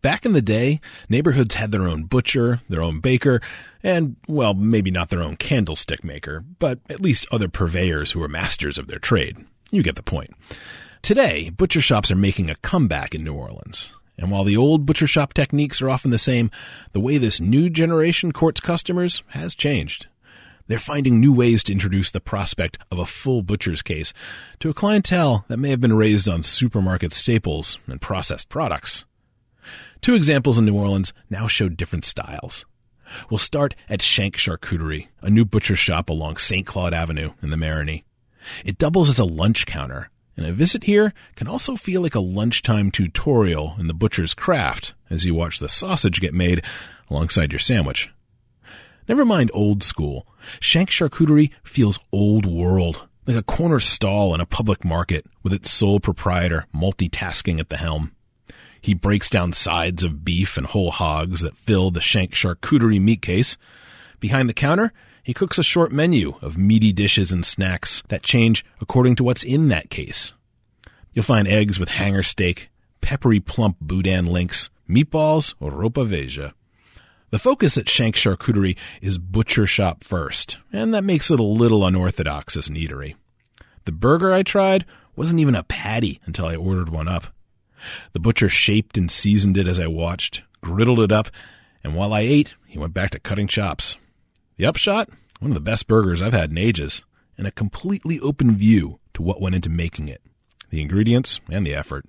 Back in the day, neighborhoods had their own butcher, their own baker, and, well, maybe not their own candlestick maker, but at least other purveyors who were masters of their trade. You get the point. Today, butcher shops are making a comeback in New Orleans. And while the old butcher shop techniques are often the same, the way this new generation courts customers has changed. They're finding new ways to introduce the prospect of a full butcher's case to a clientele that may have been raised on supermarket staples and processed products. Two examples in New Orleans now show different styles. We'll start at Shank Charcuterie, a new butcher shop along St. Claude Avenue in the Marigny. It doubles as a lunch counter, and a visit here can also feel like a lunchtime tutorial in the butcher's craft as you watch the sausage get made alongside your sandwich. Never mind old school. Shank Charcuterie feels old world, like a corner stall in a public market with its sole proprietor multitasking at the helm. He breaks down sides of beef and whole hogs that fill the Shank Charcuterie meat case. Behind the counter, he cooks a short menu of meaty dishes and snacks that change according to what's in that case. You'll find eggs with hanger steak, peppery plump boudin links, meatballs, or ropa vieja. The focus at Shank Charcuterie is butcher shop first, and that makes it a little unorthodox as an eatery. The burger I tried wasn't even a patty until I ordered one up. The butcher shaped and seasoned it as I watched, griddled it up, and while I ate, he went back to cutting chops. The upshot? One of the best burgers I've had in ages, and a completely open view to what went into making it, the ingredients and the effort.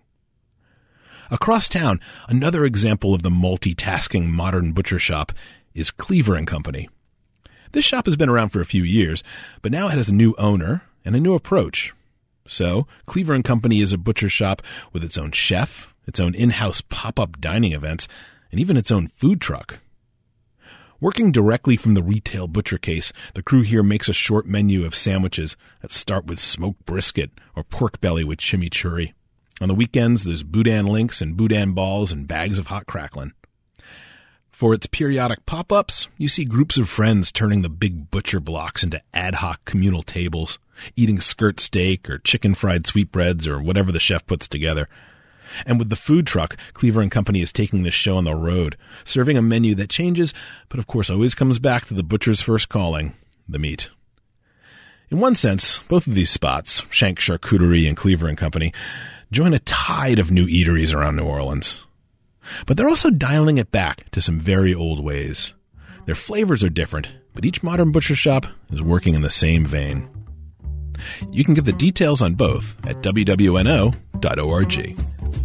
Across town, another example of the multitasking modern butcher shop is Cleaver & Company. This shop has been around for a few years, but now it has a new owner and a new approach. So, Cleaver & Company is a butcher shop with its own chef, its own in-house pop-up dining events, and even its own food truck. Working directly from the retail butcher case, the crew here makes a short menu of sandwiches that start with smoked brisket or pork belly with chimichurri. On the weekends, there's boudin links and boudin balls and bags of hot cracklin'. For its periodic pop-ups, you see groups of friends turning the big butcher blocks into ad hoc communal tables, eating skirt steak or chicken fried sweetbreads or whatever the chef puts together. And with the food truck, Cleaver & Company is taking this show on the road, serving a menu that changes, but of course always comes back to the butcher's first calling, the meat. In one sense, both of these spots, Shank Charcuterie and Cleaver & Company, join a tide of new eateries around New Orleans. But they're also dialing it back to some very old ways. Their flavors are different, but each modern butcher shop is working in the same vein. You can get the details on both at wwno.org.